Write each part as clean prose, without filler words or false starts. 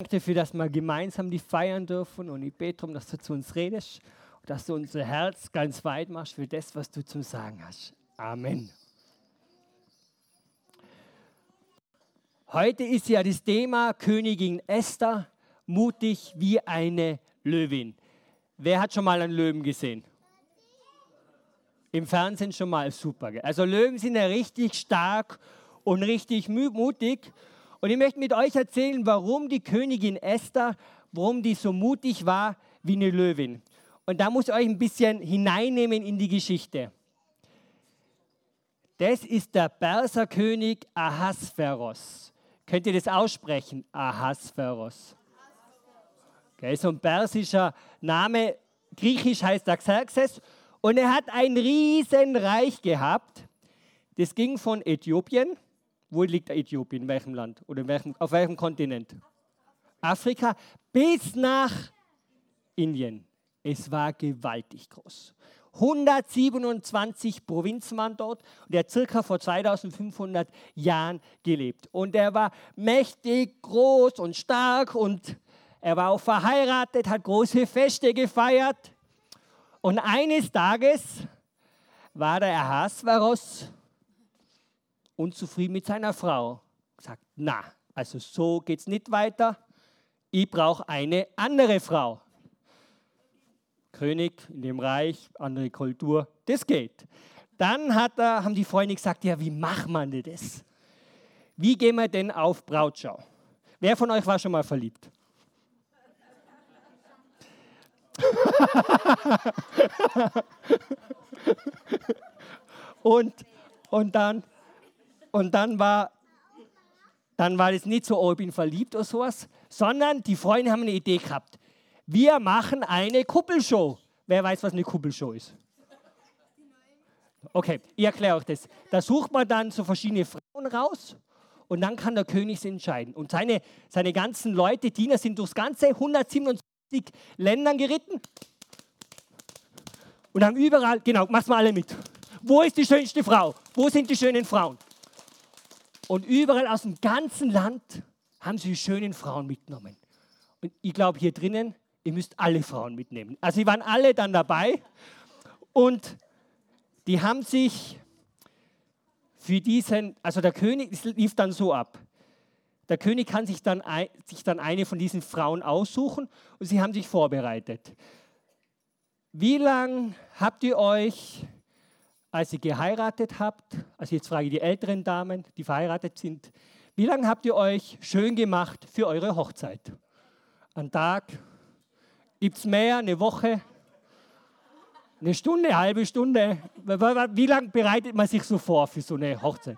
danke dir dafür, dass wir gemeinsam die feiern dürfen. Und ich bete darum, dass du zu uns redest und dass du unser Herz ganz weit machst für das, was du zum Sagen hast. Amen. Heute ist ja das Thema Königin Esther, mutig wie eine Löwin. Wer hat schon mal einen Löwen gesehen? Im Fernsehen schon mal, super. Gell? Also Löwen sind ja richtig stark und richtig mutig. Und ich möchte mit euch erzählen, warum die Königin Esther, warum die so mutig war wie eine Löwin. Und da muss ich euch ein bisschen hineinnehmen in die Geschichte. Das ist der Perserkönig Ahasveros. Könnt ihr das aussprechen? Ahasveros. Okay, so ein persischer Name, griechisch heißt er Xerxes. Und er hat ein Riesenreich gehabt. Das ging von Äthiopien. Wo liegt Äthiopien? In welchem Land? Oder auf welchem Kontinent? Afrika. Bis nach Indien. Es war gewaltig groß. 127 Provinzen waren dort. Und er hat circa vor 2500 Jahren gelebt. Und er war mächtig, groß und stark. Und er war auch verheiratet, hat große Feste gefeiert. Und eines Tages war der Ahasveros unzufrieden mit seiner Frau. Sagt, na, also so geht es nicht weiter. Ich brauche eine andere Frau. König in dem Reich, andere Kultur, das geht. Dann haben die Freunde gesagt, ja, wie macht man denn das? Wie gehen wir denn auf Brautschau? Wer von euch war schon mal verliebt? und dann war das nicht so, oh, ich bin verliebt oder sowas, sondern die Freunde haben eine Idee gehabt. Wir machen eine Kuppelshow. Wer weiß, was eine Kuppelshow ist? Okay, ich erkläre euch das. Da sucht man dann so verschiedene Frauen raus und dann kann der König entscheiden. Und seine ganzen Leute, Diener, sind durchs ganze 127 Ländern geritten und haben überall, genau, mach's mal alle mit. Wo ist die schönste Frau? Wo sind die schönen Frauen? Und überall aus dem ganzen Land haben sie die schönen Frauen mitgenommen. Und ich glaube, hier drinnen, ihr müsst alle Frauen mitnehmen. Also, die waren alle dann dabei und die haben sich für diesen, also der König, es lief dann so ab. Der König kann sich dann eine von diesen Frauen aussuchen und sie haben sich vorbereitet. Wie lange habt ihr euch, als ihr geheiratet habt, also jetzt frage ich die älteren Damen, die verheiratet sind, wie lange habt ihr euch schön gemacht für eure Hochzeit? Ein Tag? Gibt es mehr? Eine Woche? Eine Stunde? Eine halbe Stunde? Wie lange bereitet man sich so vor für so eine Hochzeit?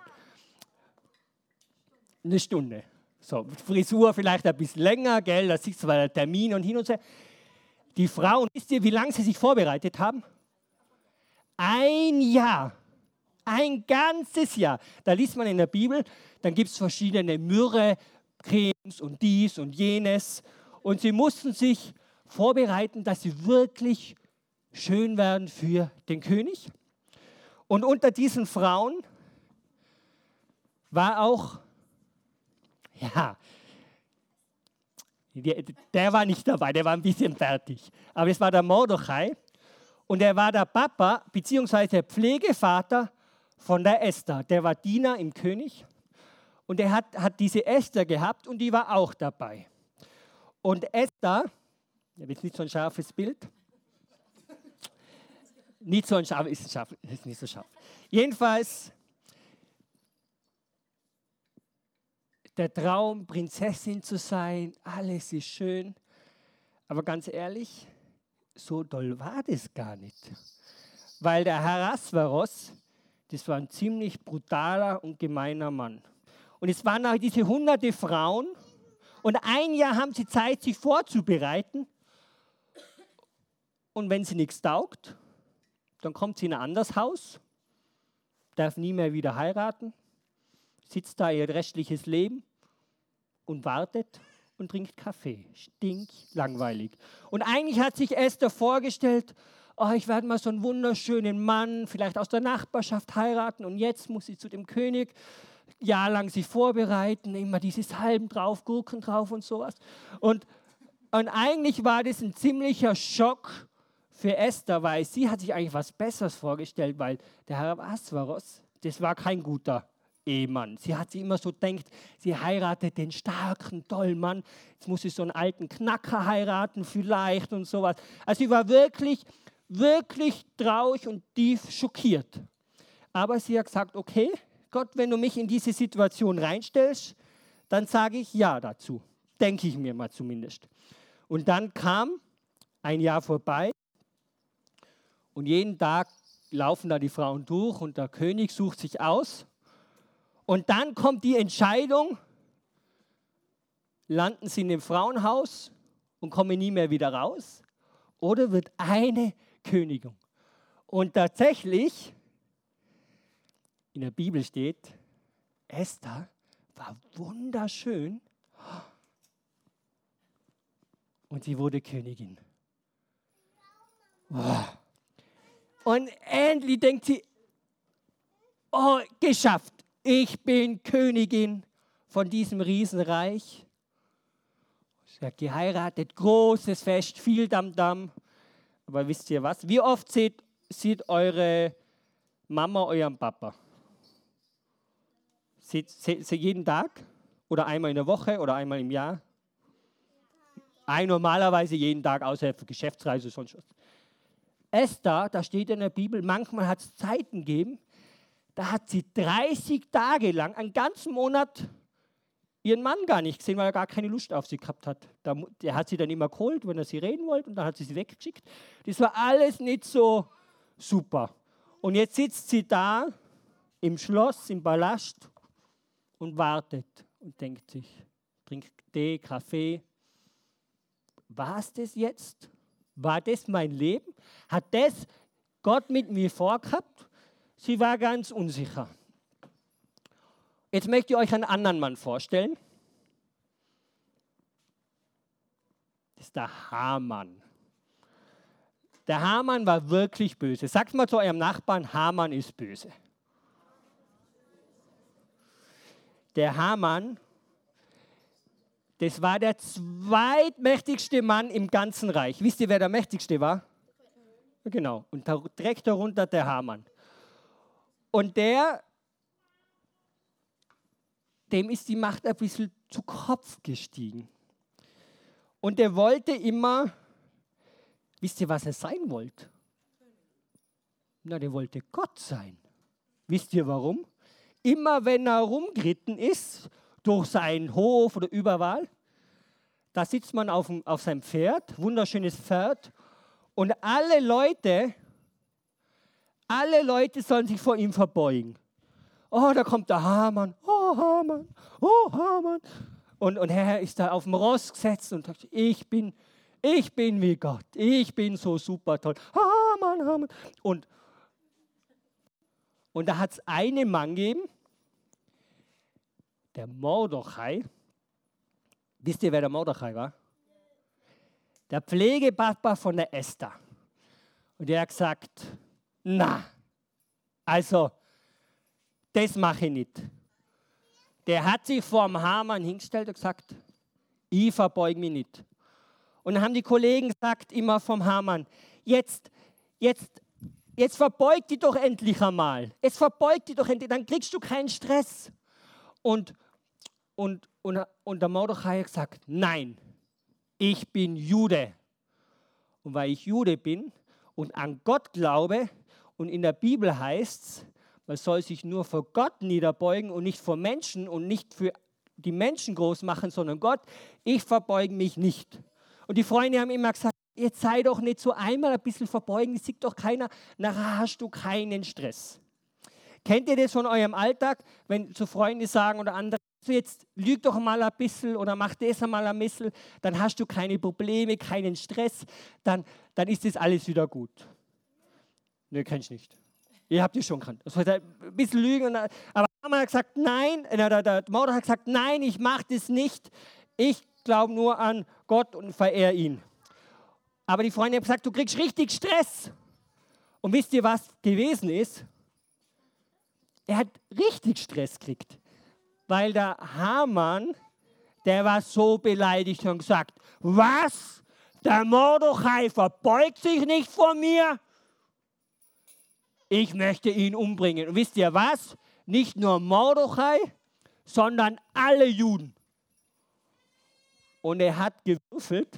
Eine Stunde. So, Frisur vielleicht ein bisschen länger, gell? Das ist zwar der Termin und hin und her. Die Frauen, wisst ihr, wie lange sie sich vorbereitet haben? Ein Jahr. Ein ganzes Jahr. Da liest man in der Bibel, dann gibt es verschiedene Myrrhe-Cremes und dies und jenes. Und sie mussten sich vorbereiten, dass sie wirklich schön werden für den König. Und unter diesen Frauen war auch, ja, der war nicht dabei, der war ein bisschen fertig. Aber es war der Mordechai und er war der Papa bzw. der Pflegevater von der Esther. Der war Diener im König und er hat diese Esther gehabt und die war auch dabei. Und Esther, jetzt nicht so ein scharfes Bild, nicht so ein scharf, ist nicht so scharf. Jedenfalls, der Traum, Prinzessin zu sein, alles ist schön. Aber ganz ehrlich, so doll war das gar nicht. Weil der Ahasveros, das war ein ziemlich brutaler und gemeiner Mann. Und es waren auch diese hunderte Frauen. Und ein Jahr haben sie Zeit, sich vorzubereiten. Und wenn sie nichts taugt, dann kommt sie in ein anderes Haus, darf nie mehr wieder heiraten, sitzt da ihr restliches Leben und wartet und trinkt Kaffee. Stinklangweilig. Und eigentlich hat sich Esther vorgestellt, oh, ich werde mal so einen wunderschönen Mann, vielleicht aus der Nachbarschaft heiraten und jetzt muss sie zu dem König. jahrelang sich vorbereiten, immer diese Salben drauf, Gurken drauf und sowas. Und eigentlich war das ein ziemlicher Schock für Esther, weil sie hat sich eigentlich was Besseres vorgestellt, weil der Herr Ahasveros, das war kein guter Ehemann. Sie hat sich immer so gedacht, sie heiratet den starken, tollen Mann, jetzt muss sie so einen alten Knacker heiraten vielleicht und sowas. Also sie war wirklich, wirklich traurig und tief schockiert. Aber sie hat gesagt, okay, Gott, wenn du mich in diese Situation reinstellst, dann sage ich ja dazu. Denke ich mir mal zumindest. Und dann kam ein Jahr vorbei und jeden Tag laufen da die Frauen durch und der König sucht sich aus. Und dann kommt die Entscheidung, landen sie in dem Frauenhaus und kommen nie mehr wieder raus oder wird eine Königin. Und tatsächlich, in der Bibel steht, Esther war wunderschön und sie wurde Königin. Und endlich denkt sie, oh, geschafft. Ich bin Königin von diesem Riesenreich. Sie hat geheiratet, großes Fest, viel Tamtam. Aber wisst ihr was? Wie oft sieht eure Mama euren Papa? Sieht sie jeden Tag? Oder einmal in der Woche oder einmal im Jahr? Normalerweise jeden Tag, außer für Geschäftsreise oder sonst was. Esther, da steht in der Bibel, manchmal hat es Zeiten gegeben, da hat sie 30 Tage lang, einen ganzen Monat, ihren Mann gar nicht gesehen, weil er gar keine Lust auf sie gehabt hat. Der hat sie dann immer geholt, wenn er sie reden wollte, und dann hat sie weggeschickt. Das war alles nicht so super. Und jetzt sitzt sie da im Schloss, im Palast und wartet und denkt sich, trinkt Tee, Kaffee. War es das jetzt? War das mein Leben? Hat das Gott mit mir vorgehabt? Sie war ganz unsicher. Jetzt möchte ich euch einen anderen Mann vorstellen. Das ist der Haman. Der Haman war wirklich böse. Sagt mal zu eurem Nachbarn, Haman ist böse. Der Haman, das war der zweitmächtigste Mann im ganzen Reich. Wisst ihr, wer der mächtigste war? Genau. Und direkt darunter der Haman. Und dem ist die Macht ein bisschen zu Kopf gestiegen. Und der wollte immer, wisst ihr, was er sein wollte? Na, der wollte Gott sein. Wisst ihr warum? Immer wenn er rumgeritten ist, durch seinen Hof oder überall, da sitzt man auf seinem Pferd, wunderschönes Pferd, und alle Leute sollen sich vor ihm verbeugen. Oh, da kommt der Haman, oh Haman, oh Haman. Und er ist da auf dem Ross gesetzt und sagt, ich bin wie Gott, ich bin so super toll. Haman, Haman. Und da hat es einen Mann gegeben, der Mordechai. Wisst ihr, wer der Mordechai war? Der Pflegepapa von der Esther. Und der hat gesagt, na, also, das mache ich nicht. Der hat sich vor dem Haman hingestellt und gesagt, ich verbeuge mich nicht. Und dann haben die Kollegen gesagt, immer vom Haman, jetzt verbeug dich doch endlich einmal. Jetzt verbeug dich doch endlich, dann kriegst du keinen Stress. Und der Mordechai hat gesagt, nein, ich bin Jude. Und weil ich Jude bin und an Gott glaube, und in der Bibel heißt es, man soll sich nur vor Gott niederbeugen und nicht vor Menschen und nicht für die Menschen groß machen, sondern Gott, ich verbeuge mich nicht. Und die Freunde haben immer gesagt, jetzt sei doch nicht so einmal ein bisschen verbeugen, das sieht doch keiner, nachher hast du keinen Stress. Kennt ihr das von eurem Alltag, wenn so Freunde sagen oder andere, so jetzt lüg doch mal ein bisschen oder mach das einmal ein bisschen, dann hast du keine Probleme, keinen Stress, dann ist das alles wieder gut. Ne, kennst du nicht. Ihr habt es schon gekannt. Das heißt, ein bisschen lügen. Aber Haman hat gesagt, nein, der Mordechai hat gesagt, nein, ich mache das nicht. Ich glaube nur an Gott und verehre ihn. Aber die Freunde haben gesagt, du kriegst richtig Stress. Und wisst ihr, was gewesen ist? Er hat richtig Stress gekriegt. weil der Haman, der war so beleidigt und gesagt, was? Der Mordechai verbeugt sich nicht vor mir? Ich möchte ihn umbringen. Und wisst ihr was? Nicht nur Mordechai, sondern alle Juden. Und er hat gewürfelt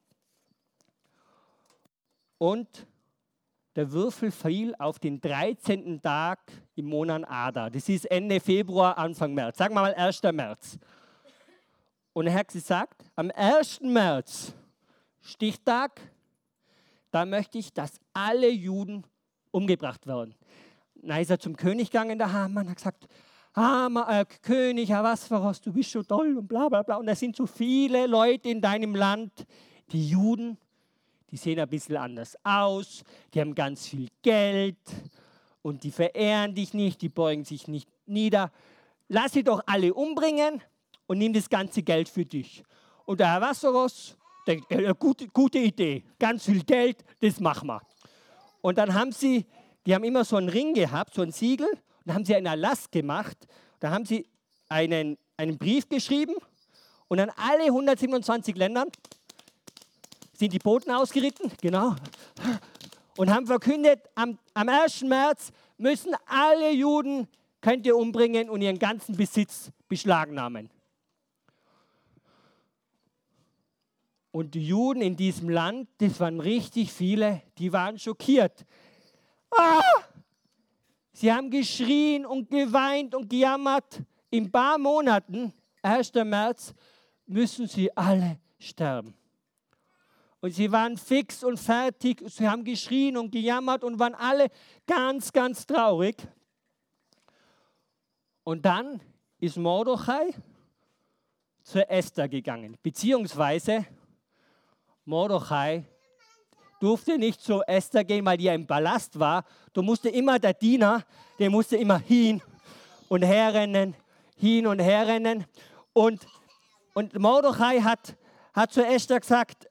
und der Würfel fiel auf den 13. Tag im Monat Adar. Das ist Ende Februar, Anfang März. Sagen wir mal 1. März. Und er hat gesagt, am 1. März, Stichtag, da möchte ich, dass alle Juden umgebracht werden. Dann ist er zum König gegangen, der Haman, hat gesagt, König, was, du bist so toll und bla bla bla. Und da sind so viele Leute in deinem Land, die Juden, die sehen ein bisschen anders aus, die haben ganz viel Geld und die verehren dich nicht, die beugen sich nicht nieder. Lass sie doch alle umbringen und nimm das ganze Geld für dich. Und der Herr Wasseros denkt, gute Idee, ganz viel Geld, das machen wir. Und dann haben die haben immer so einen Ring gehabt, so ein Siegel, und dann haben sie einen Erlass gemacht, da haben sie einen Brief geschrieben und an alle 127 Ländern sind die Boten ausgeritten, genau, und haben verkündet, am 1. März müssen alle Juden, könnt ihr umbringen und ihren ganzen Besitz beschlagnahmen. Und die Juden in diesem Land, das waren richtig viele, die waren schockiert. Sie haben geschrien und geweint und gejammert. In ein paar Monaten, 1. März, müssen sie alle sterben. Und sie waren fix und fertig. Sie haben geschrien und gejammert und waren alle ganz, ganz traurig. Und dann ist Mordechai zur Esther gegangen. Beziehungsweise Mordechai durfte nicht zu Esther gehen, weil die ja im Palast war. Da musste immer der Diener, der musste immer hin und her rennen. Und Mordechai hat zu Esther gesagt,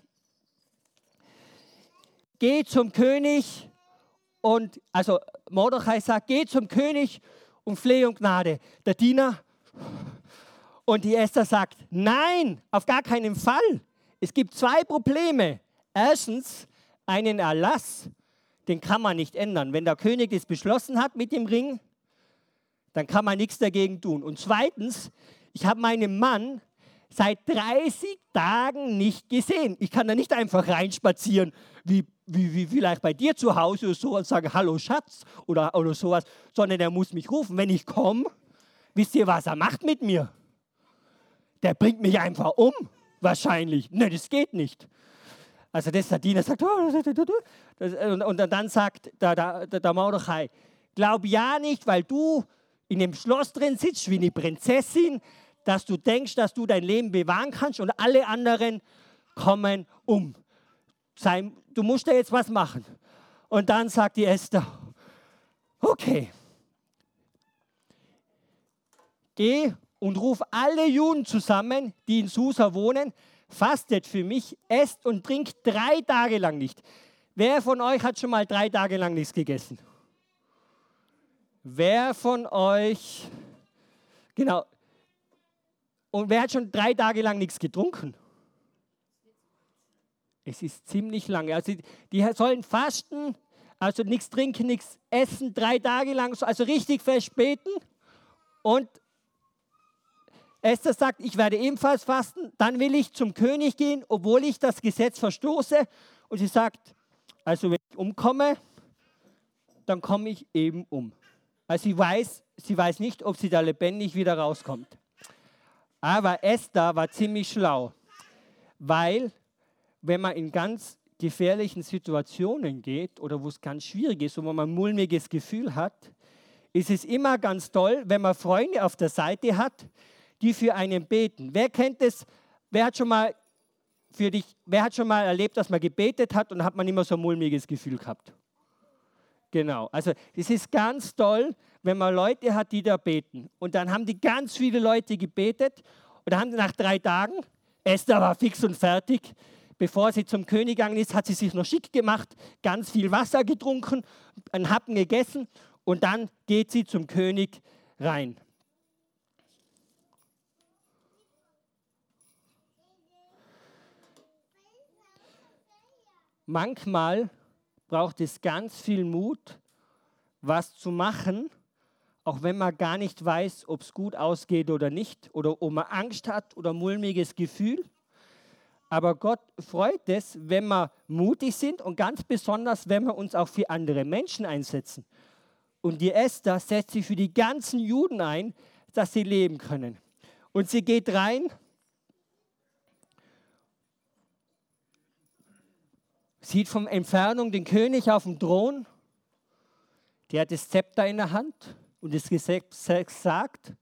geh zum König also Mordechai sagt, geh zum König und flehe um Gnade. Der Diener und die Esther sagt, nein, auf gar keinen Fall. Es gibt 2 Probleme. Erstens, einen Erlass, den kann man nicht ändern. Wenn der König das beschlossen hat mit dem Ring, dann kann man nichts dagegen tun. Und zweitens, ich habe meinen Mann seit 30 Tagen nicht gesehen. Ich kann da nicht einfach reinspazieren, wie vielleicht bei dir zu Hause oder so und sagen, hallo Schatz oder sowas, sondern er muss mich rufen. Wenn ich komme, wisst ihr, was er macht mit mir? Der bringt mich einfach um, wahrscheinlich. Ne, das geht nicht. Also der Diener sagt, und dann sagt der Mordechai, glaub ja nicht, weil du in dem Schloss drin sitzt wie eine Prinzessin, dass du denkst, dass du dein Leben bewahren kannst und alle anderen kommen um. Du musst da jetzt was machen. Und dann sagt die Esther, okay, geh und ruf alle Juden zusammen, die in Susa wohnen, fastet für mich, esst und trinkt 3 Tage lang nicht. Wer von euch hat schon mal 3 Tage lang nichts gegessen? Wer von euch, genau, und wer hat schon 3 Tage lang nichts getrunken? Es ist ziemlich lange. Also die sollen fasten, also nichts trinken, nichts essen, 3 Tage lang, also richtig fest beten. Und Esther sagt, ich werde ebenfalls fasten, dann will ich zum König gehen, obwohl ich das Gesetz verstoße. Und sie sagt, also wenn ich umkomme, dann komme ich eben um. Also sie weiß nicht, ob sie da lebendig wieder rauskommt. Aber Esther war ziemlich schlau, weil wenn man in ganz gefährlichen Situationen geht oder wo es ganz schwierig ist und wo man ein mulmiges Gefühl hat, ist es immer ganz toll, wenn man Freunde auf der Seite hat, die für einen beten. Wer kennt es? Wer hat schon mal erlebt, dass man gebetet hat und hat man immer so ein mulmiges Gefühl gehabt? Genau, also es ist ganz toll, wenn man Leute hat, die da beten. Und dann haben die ganz viele Leute gebetet und dann haben sie nach 3 Tagen, Esther war fix und fertig, bevor sie zum König gegangen ist, hat sie sich noch schick gemacht, ganz viel Wasser getrunken, einen Happen gegessen und dann geht sie zum König rein. manchmal braucht es ganz viel Mut, was zu machen, auch wenn man gar nicht weiß, ob es gut ausgeht oder nicht, oder ob man Angst hat oder mulmiges Gefühl. Aber Gott freut es, wenn wir mutig sind und ganz besonders, wenn wir uns auch für andere Menschen einsetzen. Und die Esther setzt sich für die ganzen Juden ein, dass sie leben können. Und sie geht rein, sieht von Entfernung den König auf dem Thron, der hat das Zepter in der Hand und das Gesetz sagt,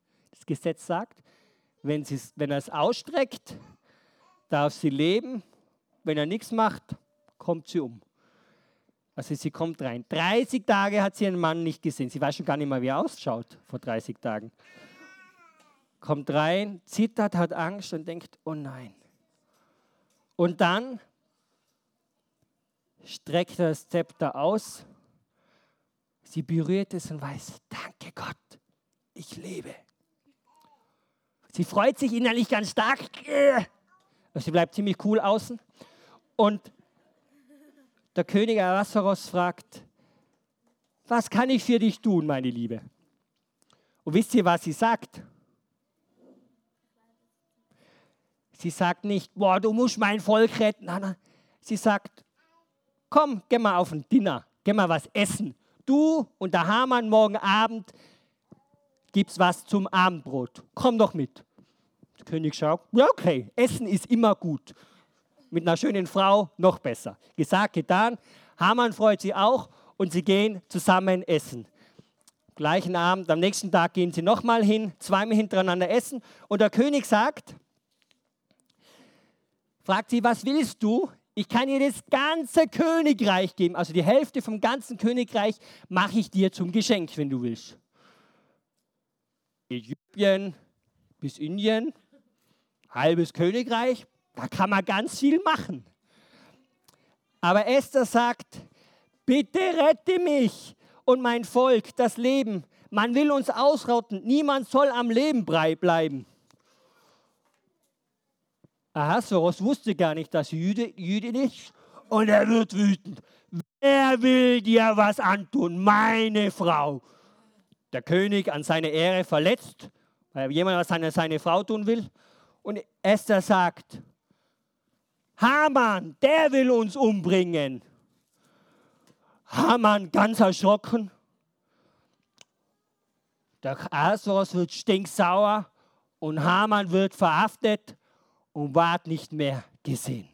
wenn er es ausstreckt, darf sie leben, wenn er nichts macht, kommt sie um. Also sie kommt rein. 30 Tage hat sie ihren Mann nicht gesehen. Sie weiß schon gar nicht mehr, wie er ausschaut vor 30 Tagen. Kommt rein, zittert, hat Angst und denkt, oh nein. Und dann streckt er das Zepter aus. Sie berührt es und weiß, danke Gott, ich lebe. Sie freut sich innerlich ganz stark. Also sie bleibt ziemlich cool außen. Und der König Ahasveros fragt, was kann ich für dich tun, meine Liebe? Und wisst ihr, was sie sagt? Sie sagt nicht, boah, du musst mein Volk retten. Nein. Sie sagt, komm, geh mal auf ein Dinner, geh mal was essen. Du und der Haman morgen Abend gibt's was zum Abendbrot. Komm doch mit. Der König schaut, ja okay, Essen ist immer gut. Mit einer schönen Frau noch besser. Gesagt, getan. Haman freut sich auch und sie gehen zusammen essen. Gleichen Abend, am nächsten Tag gehen sie nochmal hin, zweimal hintereinander essen. Und der König fragt sie, was willst du? Ich kann dir das ganze Königreich geben. Also die Hälfte vom ganzen Königreich mache ich dir zum Geschenk, wenn du willst. Ägypten bis Indien, halbes Königreich. Da kann man ganz viel machen. Aber Esther sagt, bitte rette mich und mein Volk, das Leben. Man will uns ausrotten. Niemand soll am Leben bleiben. Ahasveros wusste gar nicht, dass Jüdin ist. Und er wird wütend. Wer will dir was antun? Meine Frau. Der König an seine Ehre verletzt, weil jemand was an seine Frau tun will. Und Esther sagt, Haman, der will uns umbringen. Haman ganz erschrocken. Der Ahasveros wird stinksauer und Haman wird verhaftet und ward nicht mehr gesehen.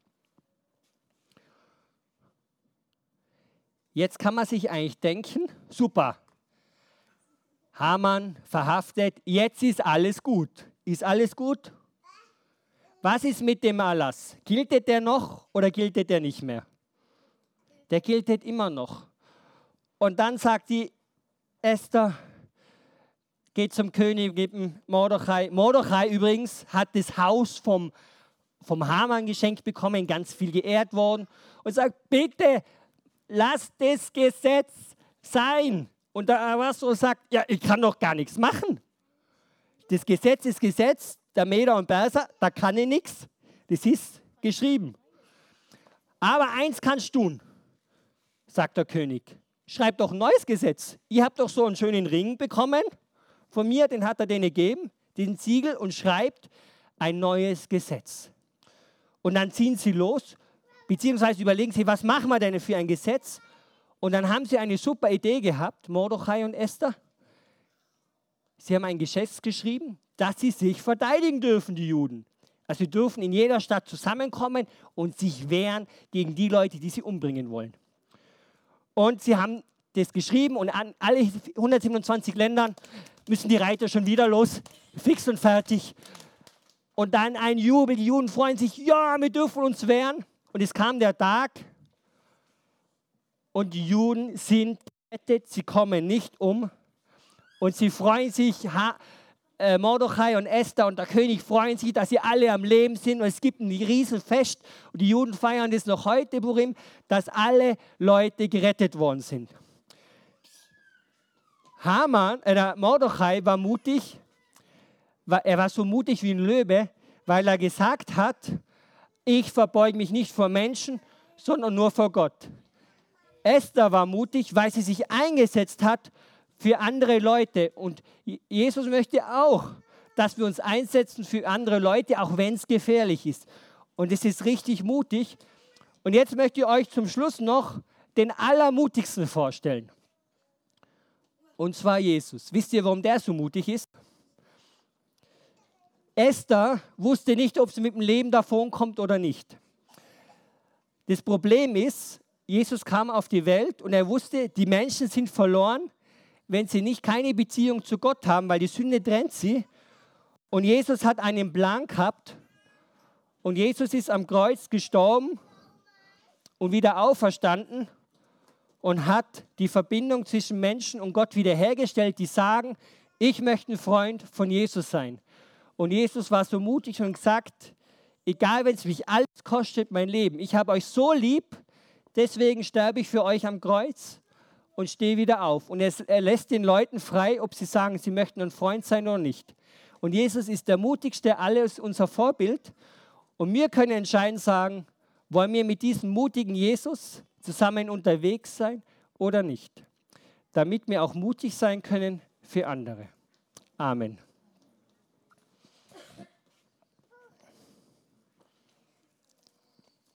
Jetzt kann man sich eigentlich denken, super, Haman verhaftet, jetzt ist alles gut. Ist alles gut? Was ist mit dem Erlass? Gilt der noch oder gilt der nicht mehr? Der gilt immer noch. Und dann sagt die Esther, geht zum König, gibt ihm Mordechai. Mordechai übrigens hat das Haus vom Haman geschenkt bekommen, ganz viel geehrt worden. Und sagt, bitte, lass das Gesetz sein. Und der Ahasveros sagt, ja, ich kann doch gar nichts machen. Das Gesetz ist Gesetz, der Meder und Perser, da kann ich nichts. Das ist geschrieben. Aber eins kannst du tun, sagt der König. Schreib doch ein neues Gesetz. Ihr habt doch so einen schönen Ring bekommen von mir, den hat er denen gegeben, den Siegel, und schreibt ein neues Gesetz. Und dann ziehen sie los, beziehungsweise überlegen sie, was machen wir denn für ein Gesetz? Und dann haben sie eine super Idee gehabt, Mordechai und Esther. Sie haben ein Gesetz geschrieben, dass sie sich verteidigen dürfen, die Juden. Also sie dürfen in jeder Stadt zusammenkommen und sich wehren gegen die Leute, die sie umbringen wollen. Und sie haben das geschrieben und an alle 127 Ländern müssen die Reiter schon wieder los, fix und fertig. Und dann ein Jubel, die Juden freuen sich, ja, wir dürfen uns wehren. Und es kam der Tag und die Juden sind gerettet, sie kommen nicht um. Und sie freuen sich, Mordechai und Esther und der König freuen sich, dass sie alle am Leben sind. Und es gibt ein Riesenfest und die Juden feiern das noch heute, Purim, dass alle Leute gerettet worden sind. Mordechai war mutig, er war so mutig wie ein Löwe, weil er gesagt hat, ich verbeuge mich nicht vor Menschen, sondern nur vor Gott. Esther war mutig, weil sie sich eingesetzt hat für andere Leute. Und Jesus möchte auch, dass wir uns einsetzen für andere Leute, auch wenn es gefährlich ist. Und es ist richtig mutig. Und jetzt möchte ich euch zum Schluss noch den Allermutigsten vorstellen. Und zwar Jesus. Wisst ihr, warum der so mutig ist? Esther wusste nicht, ob sie mit dem Leben davonkommt oder nicht. Das Problem ist, Jesus kam auf die Welt und er wusste, die Menschen sind verloren, wenn sie nicht keine Beziehung zu Gott haben, weil die Sünde trennt sie. Und Jesus hat einen Plan gehabt und Jesus ist am Kreuz gestorben und wieder auferstanden und hat die Verbindung zwischen Menschen und Gott wiederhergestellt, die sagen, ich möchte ein Freund von Jesus sein. Und Jesus war so mutig und gesagt, egal wenn es mich alles kostet, mein Leben, ich habe euch so lieb, deswegen sterbe ich für euch am Kreuz und stehe wieder auf. Und er lässt den Leuten frei, ob sie sagen, sie möchten ein Freund sein oder nicht. Und Jesus ist der mutigste, alles unser Vorbild. Und wir können entscheidend sagen, wollen wir mit diesem mutigen Jesus zusammen unterwegs sein oder nicht? Damit wir auch mutig sein können für andere. Amen.